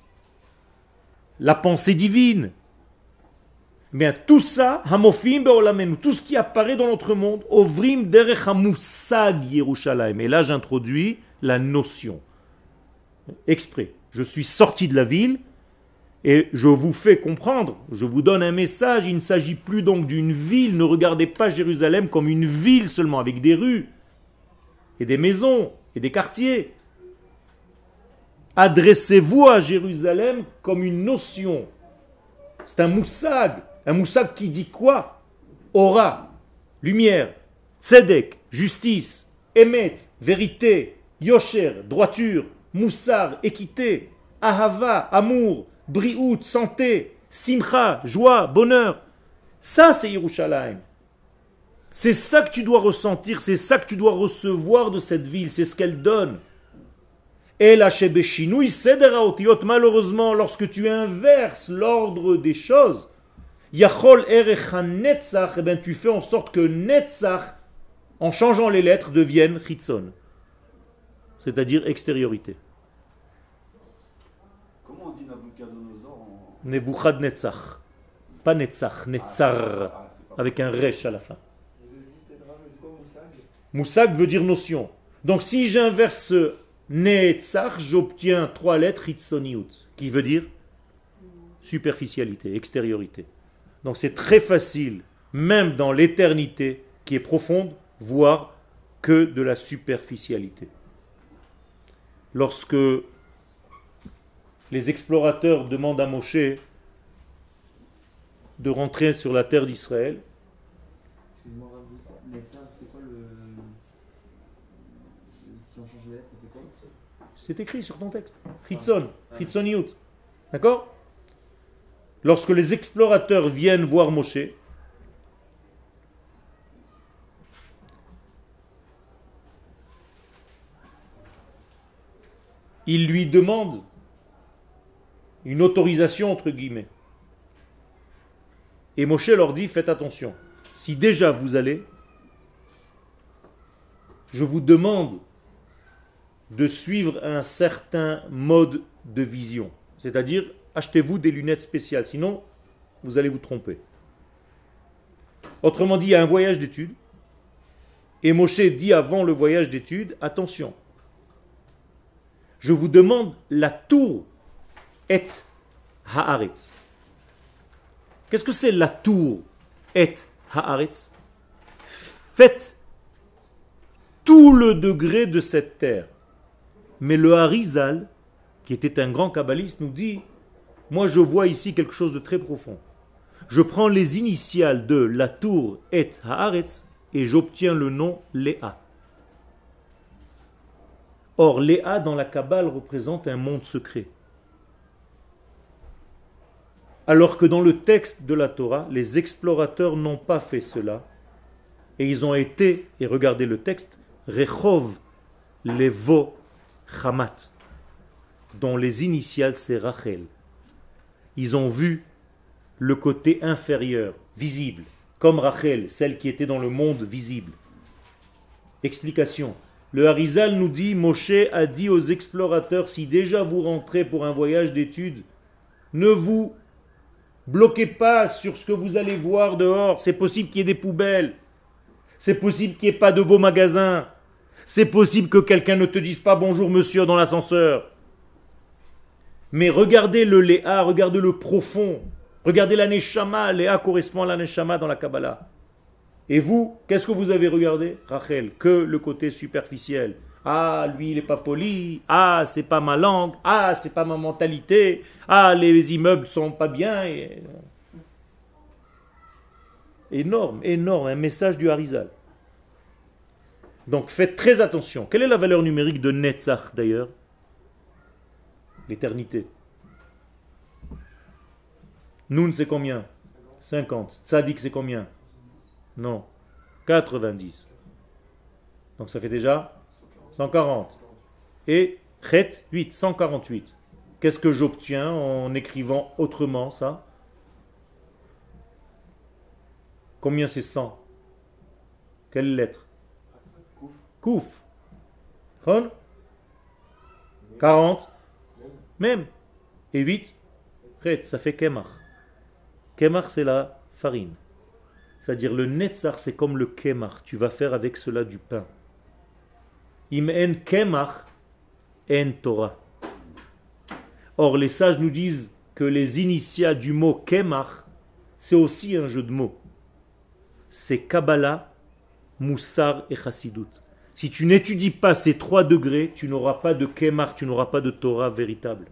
la pensée divine. Bien, tout ça, hamofim be'olamenu, tout ce qui apparaît dans notre monde, ovrim derech hamusag Yerushalayim. Et là, j'introduis la notion. Exprès. Je suis sorti de la ville et je vous fais comprendre, je vous donne un message, il ne s'agit plus donc d'une ville, ne regardez pas Jérusalem comme une ville seulement, avec des rues, et des maisons, et des quartiers. Adressez-vous à Jérusalem comme une notion. C'est un moussag, un moussag qui dit quoi? Aura, lumière, tzedek, justice, emet, vérité, yosher, droiture, moussar, équité, ahava, amour, briout, santé, simcha, joie, bonheur. Ça, c'est Yerushalayim. C'est ça que tu dois ressentir, c'est ça que tu dois recevoir de cette ville, c'est ce qu'elle donne. Et la shebeshinui seder haotiyot, malheureusement, lorsque tu inverses l'ordre des choses, yachol erech hanetzach, eh bien tu fais en sorte que netzach, en changeant les lettres, deviennent chitzon, c'est-à-dire extériorité. Comment on dit Nabucodonosor en... Nebuchadnezzar, pas netzach, netzar, Ah, c'est pas avec un resh à la fin. Je vous ai dit peut-être, mais c'est quoi Moussag? Moussag veut dire notion. Donc si j'inverse netzach, j'obtiens trois lettres hitzoniut, qui veut dire superficialité, extériorité. Donc c'est très facile, même dans l'éternité qui est profonde, voir que de la superficialité. Lorsque les explorateurs demandent à Moshe de rentrer sur la terre d'Israël, Excuse-moi, Rav, Netzar, c'est quoi le. Si on change les lettres, ça fait quoi? c'est écrit sur ton texte, Chitzon, Chitzoniut. D'accord? Lorsque les explorateurs viennent voir Moshe, ils lui demandent une autorisation entre guillemets. Et Moshe leur dit, faites attention, si déjà vous allez, je vous demande de suivre un certain mode de vision. C'est-à-dire, achetez-vous des lunettes spéciales, sinon vous allez vous tromper. Autrement dit, il y a un voyage d'études, et Moshe dit avant le voyage d'études, attention, je vous demande la tour et haaretz. Qu'est-ce que c'est la tour et haaretz? Faites tout le degré de cette terre. Mais le Harizal, qui était un grand kabbaliste, nous dit, moi je vois ici quelque chose de très profond. Je prends les initiales de la tour et haaretz et j'obtiens le nom Léa. Or, Léa dans la Kabbale représente un monde secret. Alors que dans le texte de la Torah, les explorateurs n'ont pas fait cela. Et ils ont été, et regardez le texte, Rechov Levo Chamat, dont les initiales c'est Rachel. Ils ont vu le côté inférieur, visible, comme Rachel, celle qui était dans le monde visible. Explication. Le Harizal nous dit, Moshe a dit aux explorateurs, si déjà vous rentrez pour un voyage d'études, ne vous bloquez pas sur ce que vous allez voir dehors. C'est possible qu'il y ait des poubelles. C'est possible qu'il n'y ait pas de beaux magasins. C'est possible que quelqu'un ne te dise pas bonjour monsieur dans l'ascenseur. Mais regardez le Léa, regardez le profond. Regardez la Neshama. Léa correspond à la Neshama dans la Kabbalah. Et vous, qu'est-ce que vous avez regardé, Rachel? Que le côté superficiel. Ah, lui, il n'est pas poli. Ah, c'est pas ma langue. Ah, c'est pas ma mentalité. Ah, les immeubles sont pas bien. Et... Énorme, énorme, un message du Harizal. Donc faites très attention. Quelle est la valeur numérique de Netzach d'ailleurs? L'éternité. Nun c'est combien? cinquante. Tzadik c'est combien? Non. quatre-vingt-dix. Donc ça fait déjà cent quarante. Et Chet, huit. cent quarante-huit. Qu'est-ce que j'obtiens en écrivant autrement ça? Combien c'est cent? Quelle lettre? Kouf. Khon? quarante. Même. Et huit? Chet, ça fait Kemach. Kemach c'est la farine. C'est-à-dire le netzar, c'est comme le kemach. Tu vas faire avec cela du pain. Im en kemach, en Torah. Or, les sages nous disent que les initiales du mot kemach, c'est aussi un jeu de mots. C'est Kabbalah, Moussar et Chassidut. Si tu n'étudies pas ces trois degrés, tu n'auras pas de kemach, tu n'auras pas de Torah véritable.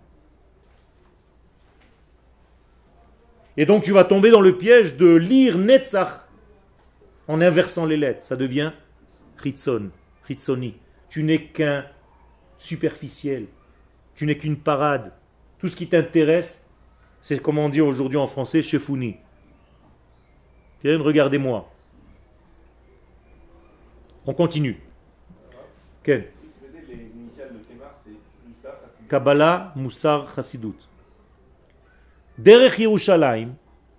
Et donc tu vas tomber dans le piège de lire Netzach en inversant les lettres. Ça devient Chitzon, Chitzoni. Tu n'es qu'un superficiel. Tu n'es qu'une parade. Tout ce qui t'intéresse, c'est comme on dit aujourd'hui en français, chefouni. Tiens, regardez-moi. On continue. Ken. Les initiales de Kemar, c'est Kabbalah, Moussar, Chassidut. Derech Yerushalayim,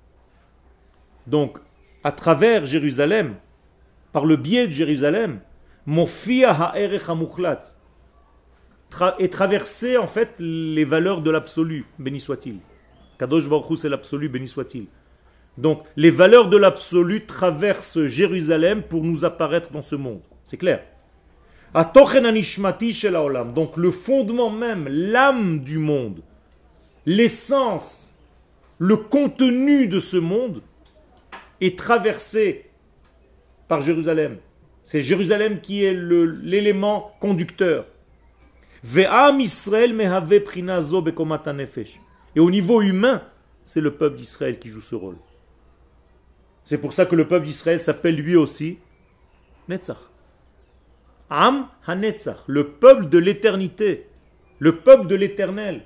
donc à travers Jérusalem, par le biais de Jérusalem, Mofia ha'erech ha'muchlat, est traversé en fait les valeurs de l'absolu, béni soit-il. Kadosh Baruch Hu, c'est l'absolu, béni soit-il. Donc les valeurs de l'absolu traversent Jérusalem pour nous apparaître dans ce monde. C'est clair. Atochen anishmati shel haolam, donc le fondement même, l'âme du monde, l'essence, le contenu de ce monde est traversé par Jérusalem. C'est Jérusalem qui est le- l'élément conducteur. Ve'am Israël mehave prina zo bekomat hanefesh. Et au niveau humain, c'est le peuple d'Israël qui joue ce rôle. C'est pour ça que le peuple d'Israël s'appelle lui aussi Netzach. Am HaNetzach, le peuple de l'éternité, le peuple de l'éternel.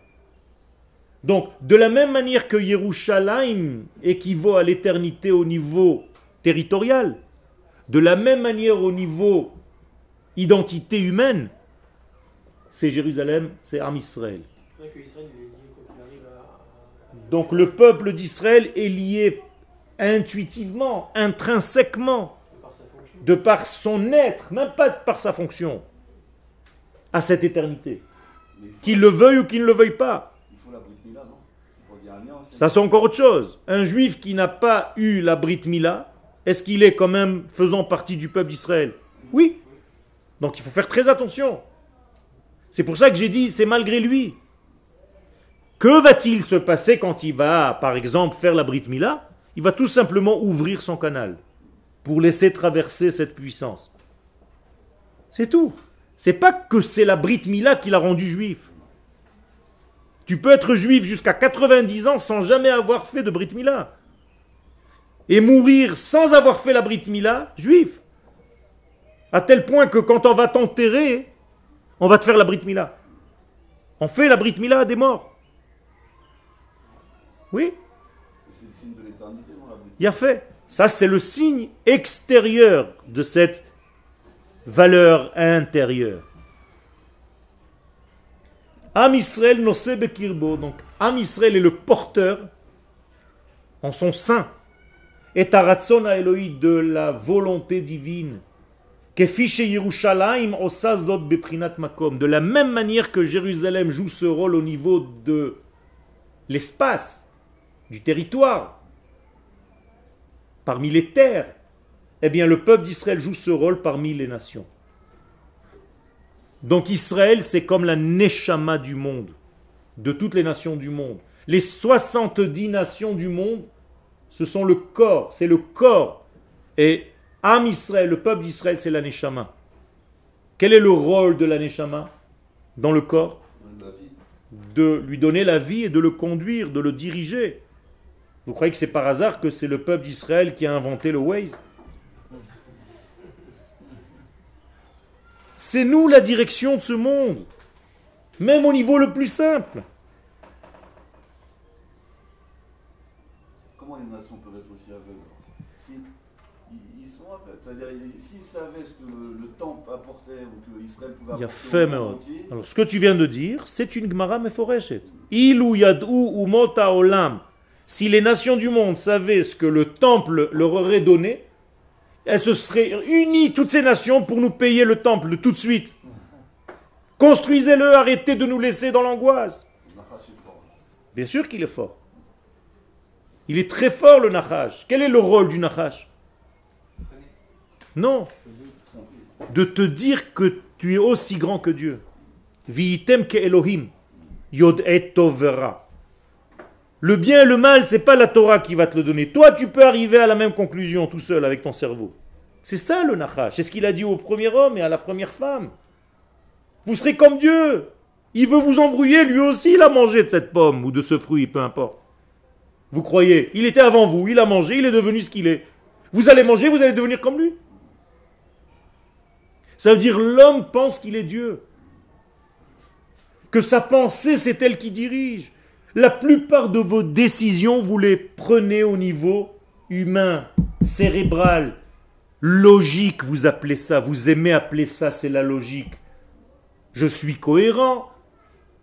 Donc, de la même manière que Yerushalayim équivaut à l'éternité au niveau territorial, de la même manière au niveau identité humaine, c'est Jérusalem, c'est Am Israël. C'est vrai que Israël, il est lié, quoi qu'il arrive, à- à- Donc le peuple d'Israël est lié intuitivement, intrinsèquement, de par sa fonction. de par son être, même pas par sa fonction, à cette éternité. Mais il faut, Qu'il le veuille ou qu'il ne le veuille pas. il faut la Brit Mila, non? C'est pour dire un lien aussi. Ça c'est encore autre chose. Un juif qui n'a pas eu la Brit Mila, est-ce qu'il est quand même faisant partie du peuple d'Israël? Oui. Donc il faut faire très attention. C'est pour ça que j'ai dit, c'est malgré lui. Que va-t-il se passer quand il va, par exemple, faire la Brit Mila? Il va tout simplement ouvrir son canal pour laisser traverser cette puissance. C'est tout. C'est pas que c'est la Brit Mila qui l'a rendu juif. Tu peux être juif jusqu'à quatre-vingt-dix ans sans jamais avoir fait de Brit Mila. Et mourir sans avoir fait la Brit Mila, juif. À tel point que quand on va t'enterrer, on va te faire la Brit Mila. On fait la Brit Mila à des morts. Oui, C'est le signe de l'éternité, non, la Brit il y a fait. Ça, c'est le signe extérieur de cette valeur intérieure. Am Israël nosé bekirbo. Donc, Am Israël est le porteur en son sein. Et taratzon Elohim de la volonté divine. Kefi she Yerushalayim osa zot beprinat makom. De la même manière que Jérusalem joue ce rôle au niveau de l'espace, du territoire, parmi les terres, eh bien le peuple d'Israël joue ce rôle parmi les nations. Donc Israël, c'est comme la neshama du monde, de toutes les nations du monde. Les soixante-dix nations du monde, ce sont le corps, c'est le corps. Et Am Israël, le peuple d'Israël, c'est la neshama. Quel est le rôle de la neshama dans le corps? de la vie. De lui donner la vie et de le conduire, de le diriger. Vous croyez que c'est par hasard que c'est le peuple d'Israël qui a inventé le Waze? C'est nous la direction de ce monde, même au niveau le plus simple. Comment les nations peuvent être aussi aveugles? Si, ils, ils sont aveugles. C'est-à-dire, ils- s'ils savaient ce que le, le temple apportait ou que Israël pouvait Il y a apporter fait au monde meod. entier, Alors ce que tu viens de dire, c'est une Gemara meforeshet. Ilu yad'u umot haolam. Si les nations du monde savaient ce que le temple leur aurait donné, elles se seraient unies, toutes ces nations, pour nous payer le temple tout de suite. Construisez-le, arrêtez de nous laisser dans l'angoisse. Nachash est fort. Bien sûr qu'il est fort. Il est très fort le Nachash. Quel est le rôle du Nachash? Non. De te dire que tu es aussi grand que Dieu. Viitem ke Elohim. Yod et tovera. Le bien et le mal, c'est pas la Torah qui va te le donner. Toi, tu peux arriver à la même conclusion tout seul avec ton cerveau. C'est ça le Nachash. C'est ce qu'il a dit au premier homme et à la première femme. Vous serez comme Dieu. Il veut vous embrouiller, lui aussi, il a mangé de cette pomme ou de ce fruit, peu importe. Vous croyez, il était avant vous, il a mangé, il est devenu ce qu'il est. Vous allez manger, vous allez devenir comme lui. Ça veut dire l'homme pense qu'il est Dieu. Que sa pensée, c'est elle qui dirige. La plupart de vos décisions, vous les prenez au niveau humain, cérébral, logique, vous appelez ça. Vous aimez appeler ça, c'est la logique. Je suis cohérent.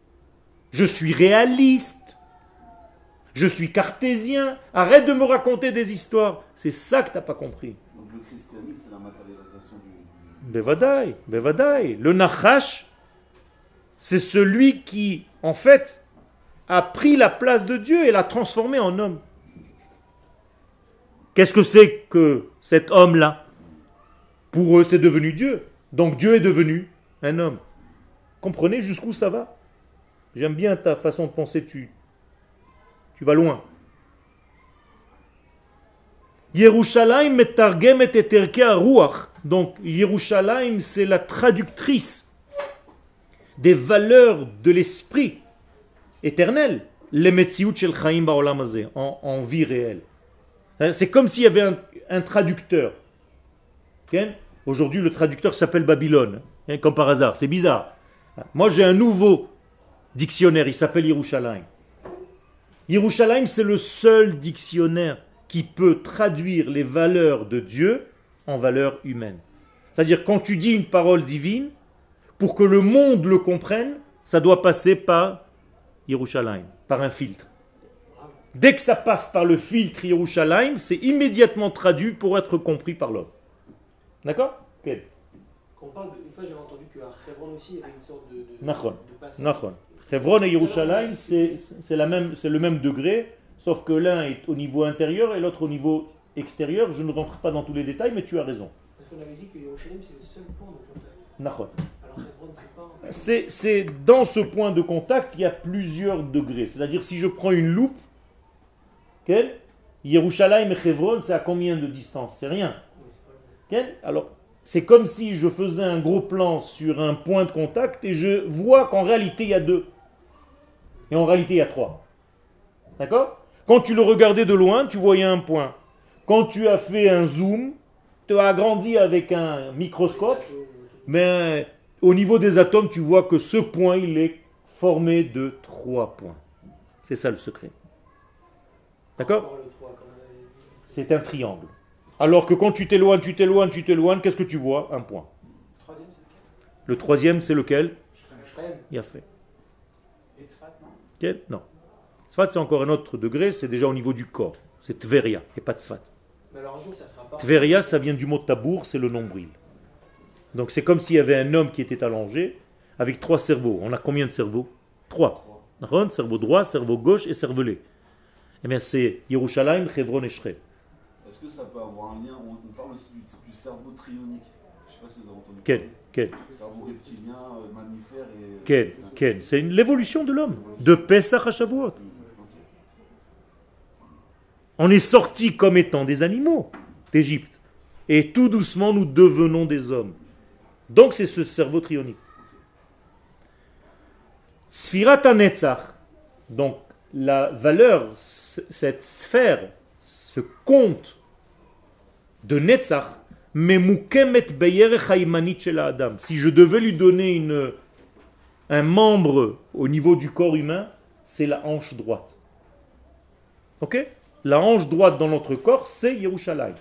Je suis réaliste. Je suis cartésien. Arrête de me raconter des histoires. C'est ça que tu n'as pas compris. Donc le christianisme, c'est la matérialisation du... du... Bevadaï, Bevadaï. Le Nachash, c'est celui qui, en fait, a pris la place de Dieu et l'a transformé en homme. Qu'est-ce que c'est que cet homme-là? Pour eux, c'est devenu Dieu. Donc Dieu est devenu un homme. Comprenez jusqu'où ça va? J'aime bien ta façon de penser, tu, tu vas loin. Yerushalayim metargem et eterke haruach. Donc Yerushalayim, c'est la traductrice des valeurs de l'esprit éternel, les metziut shel chaim ba'olam hazeh, en en vie réelle. C'est comme s'il y avait un, un traducteur. Okay? Aujourd'hui, le traducteur s'appelle Babylone, hein, comme par hasard. C'est bizarre. Moi, j'ai un nouveau dictionnaire, il s'appelle Yerushalayim. Yerushalayim, c'est le seul dictionnaire qui peut traduire les valeurs de Dieu en valeurs humaines. C'est-à-dire, quand tu dis une parole divine, pour que le monde le comprenne, ça doit passer par Yerushalayim, par un filtre. Dès que ça passe par le filtre Yerushalayim, c'est immédiatement traduit pour être compris par l'homme. D'accord? Okay. Quand on parle de, une fois j'ai entendu qu'à Hebron aussi il y avait une sorte de, de, Nachon. de passage. Nachon. Hebron et Yerushalayim, c'est, c'est, la même, c'est le même degré, sauf que l'un est au niveau intérieur et l'autre au niveau extérieur. Je ne rentre pas dans tous les détails, mais tu as raison. Parce qu'on avait dit que Yerushalayim c'est le seul point de contact. Nachon. Alors Hebron c'est pas... C'est, c'est dans ce point de contact, il y a plusieurs degrés. C'est-à-dire si je prends une loupe, okay, Yerushalayim et Hebron, c'est à combien de distance? C'est rien. Okay? Alors, c'est comme si je faisais un gros plan sur un point de contact et je vois qu'en réalité il y a deux. Et en réalité il y a trois. D'accord? Quand tu le regardais de loin, tu voyais un point. Quand tu as fait un zoom, tu as agrandi avec un microscope, mais au niveau des atomes, tu vois que ce point, il est formé de trois points. C'est ça le secret. D'accord? C'est un triangle. Alors que quand tu t'éloignes, tu t'éloignes, tu t'éloignes, qu'est-ce que tu vois? Un point. Le troisième, c'est lequel? Il a fait. Et Tzfat, non? Quel? Non. Tzfat, c'est encore un autre degré, c'est déjà au niveau du corps. C'est Tveria, et pas Tzfat. Mais alors un jour, ça sera pas... Tveria, ça vient du mot tabour, c'est le nombril. Donc c'est comme s'il y avait un homme qui était allongé avec trois cerveaux. On a combien de cerveaux? Trois. Trois. Cerveau droit, cerveau gauche et cervelet. Eh bien c'est Yerushalayim, Hebron et Shrem. Est-ce que ça peut avoir un lien? On, on parle aussi du, du cerveau trionique. Je ne sais pas si vous avez entendu Quel? parler. Quel? Cerveau reptilien, euh, mammifère et... Quel? Quel? C'est une- l'évolution de l'homme. De Pesach à Shavuot. On est sortis comme étant des animaux d'Égypte. Et tout doucement, nous devenons des hommes. Donc c'est ce cerveau trionique. Sfirat HaNetzach. Donc la valeur, c- cette sphère, ce compte de Netzach, Memukemet beyerech haimanit shel Adam. Si je devais lui donner une, un membre au niveau du corps humain, c'est la hanche droite. Ok? La hanche droite dans notre corps, c'est Yerushalayim.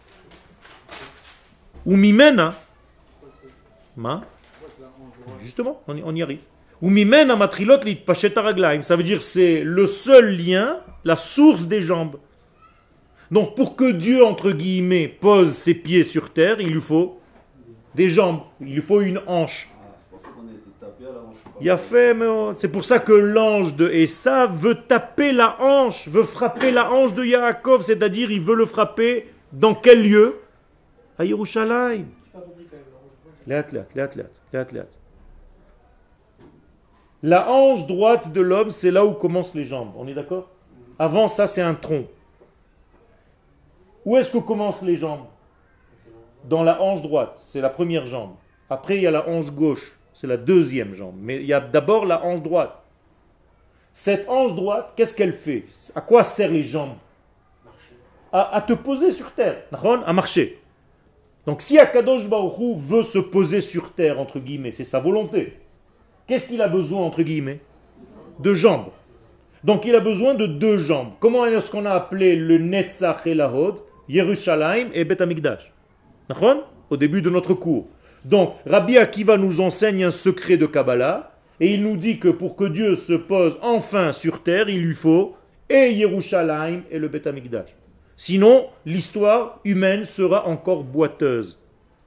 Ou mimena, ma, justement, on y, on y arrive. Ou mimena matrilot litpashet haraglaim. Ça veut dire c'est le seul lien, la source des jambes. Donc pour que Dieu, entre guillemets, pose ses pieds sur terre, il lui faut des jambes, il lui faut une hanche. Ah, c'est pour ça qu'on a été tapé à la hanche. Il a fait, mais c'est pour ça que l'ange de Esa veut taper la hanche, veut frapper la hanche de Yaakov, c'est-à-dire il veut le frapper dans quel lieu? À Yerushalayim. J'ai pas compris quand même. alors, je- Léat, léat, léat, léat, léat, léat. La hanche droite de l'homme, c'est là où commencent les jambes. On est d'accord? Avant ça, c'est un tronc. Où est-ce que commencent les jambes? Dans la hanche droite, c'est la première jambe. Après, il y a la hanche gauche, c'est la deuxième jambe. Mais il y a d'abord la hanche droite. Cette hanche droite, qu'est-ce qu'elle fait? À quoi servent les jambes? à, à te poser sur terre, à marcher. Donc si Akadosh Baruch Hu veut se poser sur terre, entre guillemets, c'est sa volonté. Qu'est-ce qu'il a besoin, entre guillemets? De jambes. Donc il a besoin de deux jambes. Comment est-ce qu'on a appelé le Netzach et la Hod? Yerushalayim et Bet Amikdash. Au début de notre cours. Donc Rabbi Akiva nous enseigne un secret de Kabbalah, Et il nous dit que pour que Dieu se pose enfin sur terre, il lui faut et Yerushalayim et le Beth Amikdash. Sinon, l'histoire humaine sera encore boiteuse.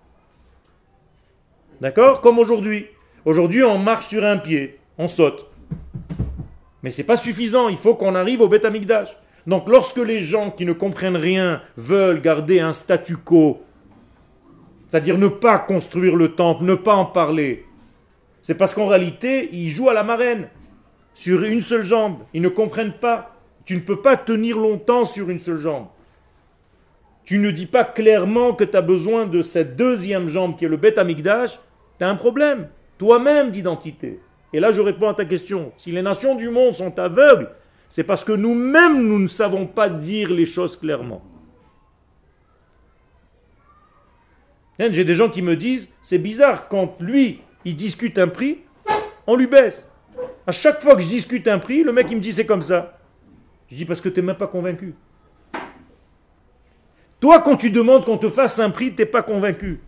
D'accord? Comme aujourd'hui. Aujourd'hui, on marche sur un pied, on saute. Mais ce n'est pas suffisant, il faut qu'on arrive au Beth Amikdash. Donc lorsque les gens qui ne comprennent rien veulent garder un statu quo, c'est-à-dire ne pas construire le temple, ne pas en parler, c'est parce qu'en réalité, ils jouent à la marraine, sur une seule jambe. Ils ne comprennent pas. Tu ne peux pas tenir longtemps sur une seule jambe. Tu ne dis pas clairement que tu as besoin de cette deuxième jambe qui est le Beth Amikdash, tu as un problème, toi-même d'identité. Et là, je réponds à ta question. Si les nations du monde sont aveugles, c'est parce que nous-mêmes, nous ne savons pas dire les choses clairement. J'ai des gens qui me disent, c'est bizarre, quand lui, il discute un prix, on lui baisse. À chaque fois que je discute un prix, le mec, il me dit, c'est comme ça. Je dis, parce que tu n'es même pas convaincu. Toi, quand tu demandes qu'on te fasse un prix, tu n'es pas convaincu.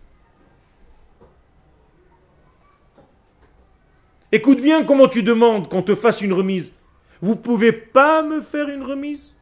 Écoute bien comment tu demandes qu'on te fasse une remise. Vous ne pouvez pas me faire une remise?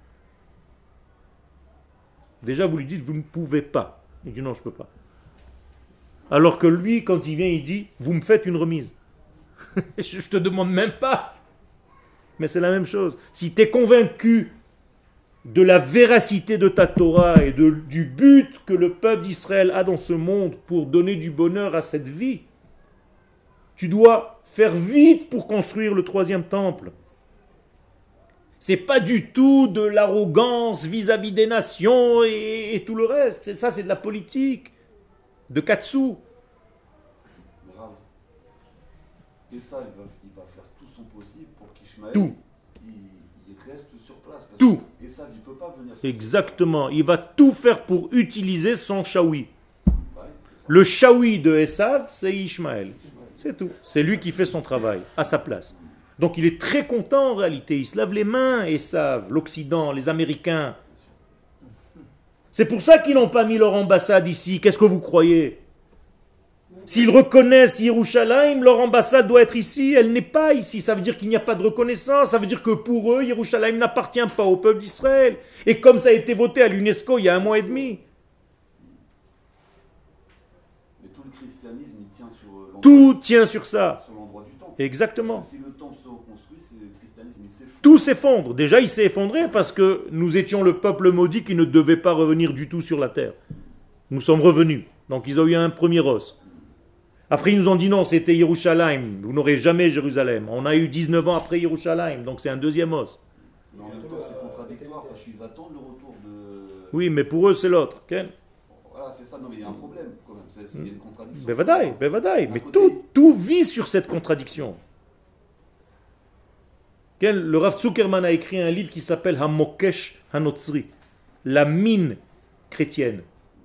Déjà, vous lui dites, vous ne pouvez pas. Il dit, non, je ne peux pas. Alors que lui, quand il vient, il dit, vous me faites une remise. Je ne te demande même pas. Mais c'est la même chose. Si tu es convaincu de la véracité de ta Torah et de, du but que le peuple d'Israël a dans ce monde pour donner du bonheur à cette vie, tu dois faire vite pour construire le troisième temple. C'est pas du tout de l'arrogance vis-à-vis des nations et, et tout le reste. C'est ça, c'est de la politique, de Katsu. Bravo. Et ça, il va, il va faire tout son possible pour qu'Ishmaël Tout. Il, il reste sur place. Parce Tout. Que, et ça, il ne peut pas venir sur Exactement. Il va tout faire pour utiliser son shawi. Ouais, c'est ça. Le shawi de Esav, c'est Ishmaël. C'est tout. C'est lui qui fait son travail à sa place. Donc il est très content en réalité. Il se lave les mains, Esav, l'Occident, les Américains. C'est pour ça qu'ils n'ont pas mis leur ambassade ici. Qu'est-ce que vous croyez? S'ils reconnaissent Yerushalayim, leur ambassade doit être ici. Elle n'est pas ici. Ça veut dire qu'il n'y a pas de reconnaissance. Ça veut dire que pour eux, Yerushalayim n'appartient pas au peuple d'Israël. Et comme ça a été voté à l'UNESCO il y a un mois et demi. Mais tout le christianisme, il tient sur l'endroit, Tout tient sur ça. sur l'endroit du temple. Exactement. Parce que si le temple se reconstruit, c'est le christianisme, il s'effondre. Tout s'effondre. Déjà, il s'est effondré parce que nous étions le peuple maudit qui ne devait pas revenir du tout sur la terre. Nous sommes revenus. Donc, ils ont eu un premier os. Après, ils nous ont dit non, c'était Yerushalayim. Vous n'aurez jamais Jérusalem. On a eu dix-neuf ans après Yerushalayim. Donc, c'est un deuxième os. Mais en même temps, c'est contradictoire parce qu'ils attendent le retour de. Oui, mais pour eux, c'est l'autre. Okay? Voilà, c'est ça. Non, mais il y a un problème quand même. C'est, c'est, il y a une contradiction. Bevadaï, bevadaï. D'un Mais côté- tout, tout vit sur cette contradiction. Okay? Le Rav Zuckerman a écrit un livre qui s'appelle Hamokesh Hanotzri. La mine chrétienne.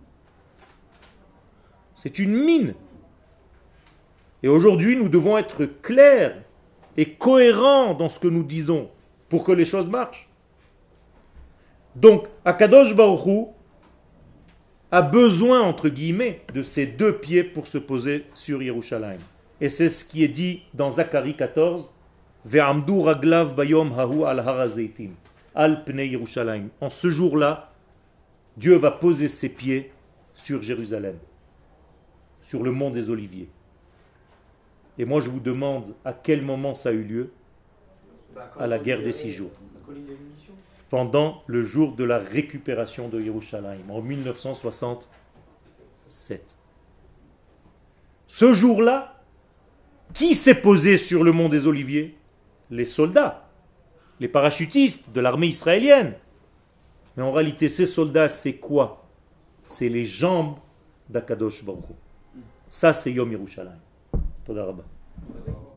C'est une mine. Et aujourd'hui, nous devons être clairs et cohérents dans ce que nous disons pour que les choses marchent. Donc, Akadosh Baruch Hu a besoin, entre guillemets, de ces deux pieds pour se poser sur Yerushalayim. Et c'est ce qui est dit dans Zacharie quatorze, Ve'amdu raglav bayom hahu al har hazeitim, al pnei Yerushalayim. En ce jour-là, Dieu va poser ses pieds sur Jérusalem, sur le mont des Oliviers. Et moi, je vous demande à quel moment ça a eu lieu? Bah, quand À la ils sont guerre des libérés, six jours. La colline des munitions. Pendant le jour de la récupération de Yerushalayim, en mille neuf cent soixante-sept. Ce jour-là, qui s'est posé sur le mont des Oliviers? Les soldats, les parachutistes de l'armée israélienne. Mais en réalité, ces soldats, c'est quoi? C'est les jambes d'Akadosh Baruch Hu. Ça, c'est Yom Yerushalayim. Toda Rabba.